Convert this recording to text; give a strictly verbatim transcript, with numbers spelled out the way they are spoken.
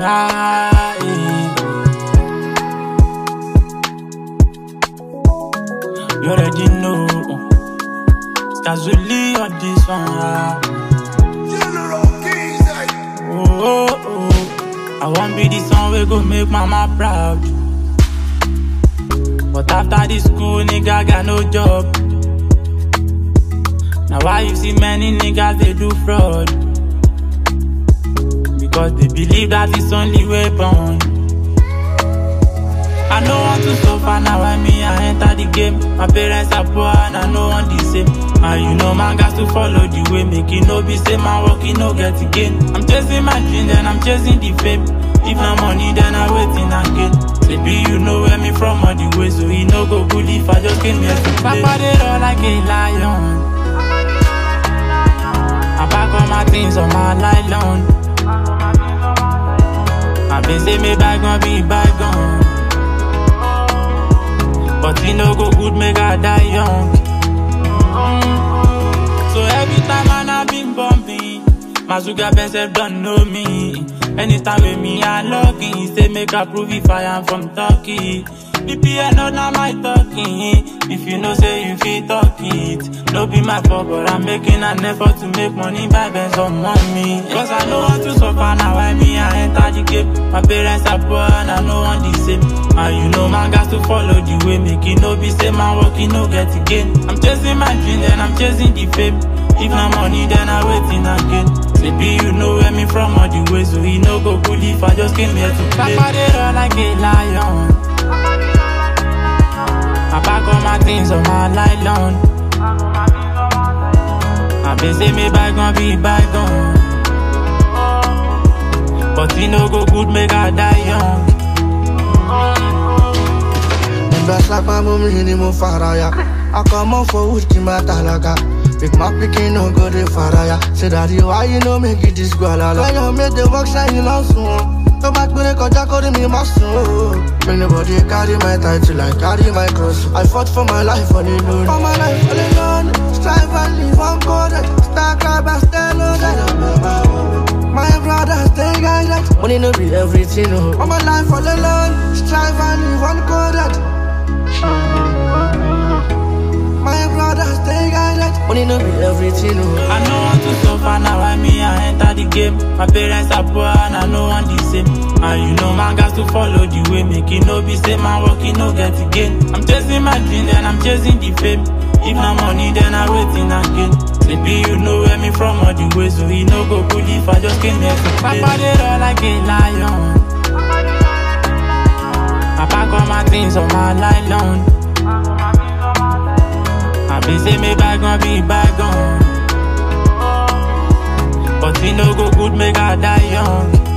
ah, eh. You already know. Skazuli on this one. Ah. Oh, oh, oh. I want be the son we go make mama proud. But after this school, nigga got no job. Now why you see many niggas they do fraud? Because they believe that it's only weapon. I know want to suffer now when me I enter the game. My parents are poor and I know want the same. And you know man got to follow the way. Make it no be same man working no get again. I'm chasing my dream then I'm chasing the fame. If no money then I waiting again. Baby you know where me from all the way. So he no go good if I just came here to play. Papa they roll like a lion. I pack all my things on my nylon. I been say me bag gon' be bygone. But he no go good, make I die young. Mm. So every time I na been bumping, my sugar benself don't know me. Anytime with me I log in, he say make I prove if I am from Turkey. B P N not now my talking. If you know say you feel talk it, no be my fault, but I'm making an effort to make money by Benz on mommy. Cause I know want to suffer now why me I enter the game. My parents are poor and I know want the same. And you know man got to follow the way. Make it no be same man working no get again. I'm chasing my dream then I'm chasing the fame. If no money then I waiting again. Baby you know where me from all the way. So he no go good if I just came here to play. Papa they roll like a lion. I pack all my things on my nylon. I been say me bag gon' be bygone. But he no go good, make I die young. Invest like my mummy in the faraya. I come on for wood, my talaga. Big my picking no go de faraya. Say daddy, why you no make it this gualala? When you make the work shine, you lost one. Go back to the contact with me, my soul. Bring the body, carry my title, I carry my cross. I fought for my life all alone. For my life all alone. Strive and live on coded. Stack up and stay loaded. My brother stay guided. Money no be everything, oh. For my life all alone. Strive and live on coded. My brother stay guided. Money no be everything, oh. I know want to suffer now why me I enter the game. My parents are poor and I know want the same. And you know man got to follow the way. Make it no be same man working no get again. I'm chasing my dream then I'm chasing the fame. If no money then I waiting again. Baby you know where me from all the way. So he no go good if I just came here to play. Papa they roll like a lion. I pack all my things on my nylon. I been say me bag gon' be bygone. But he no go good, make I die young.